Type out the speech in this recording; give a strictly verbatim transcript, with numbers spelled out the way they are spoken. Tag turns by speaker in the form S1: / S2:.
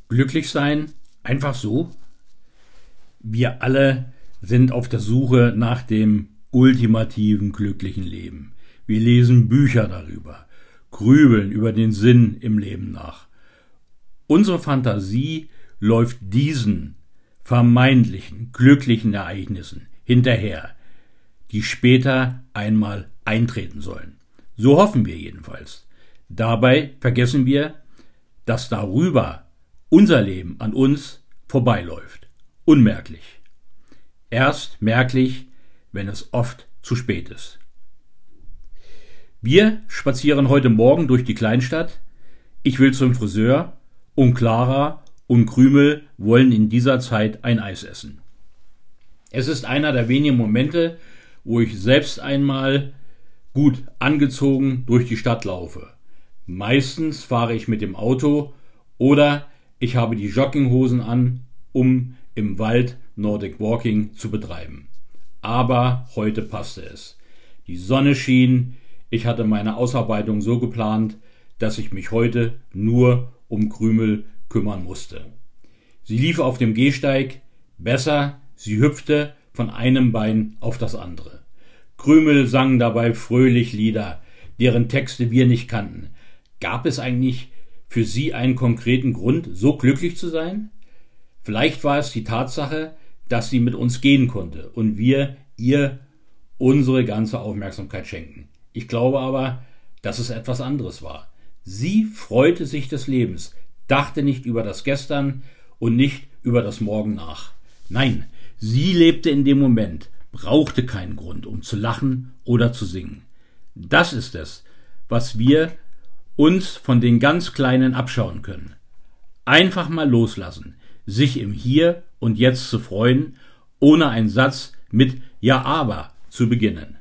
S1: Glücklich sein, einfach so? Wir alle sind auf der Suche nach dem ultimativen glücklichen Leben. Wir lesen Bücher darüber, grübeln über den Sinn im Leben nach. Unsere Fantasie läuft diesen vermeintlichen glücklichen Ereignissen hinterher, die später einmal eintreten sollen. So hoffen wir jedenfalls. Dabei vergessen wir, dass darüber unser Leben an uns vorbeiläuft. Unmerklich. Erst merklich, wenn es oft zu spät ist. Wir spazieren heute Morgen durch die Kleinstadt. Ich will zum Friseur und Clara und Krümel wollen in dieser Zeit ein Eis essen. Es ist einer der wenigen Momente, wo ich selbst einmal gut angezogen durch die Stadt laufe. Meistens fahre ich mit dem Auto oder ich habe die Jogginghosen an, um im Wald Nordic Walking zu betreiben. Aber heute passte es. Die Sonne schien, ich hatte meine Ausarbeitung so geplant, dass ich mich heute nur um Krümel kümmern musste. Sie lief auf dem Gehsteig, besser, sie hüpfte von einem Bein auf das andere. Krümel sang dabei fröhlich Lieder, deren Texte wir nicht kannten. Gab es eigentlich für sie einen konkreten Grund, so glücklich zu sein? Vielleicht war es die Tatsache, dass sie mit uns gehen konnte und wir ihr unsere ganze Aufmerksamkeit schenken. Ich glaube aber, dass es etwas anderes war. Sie freute sich des Lebens, dachte nicht über das Gestern und nicht über das Morgen nach. Nein, sie lebte in dem Moment, brauchte keinen Grund, um zu lachen oder zu singen. Das ist es, was wir uns von den ganz Kleinen abschauen können. Einfach mal loslassen, sich im Hier und Jetzt zu freuen, ohne einen Satz mit Ja aber zu beginnen.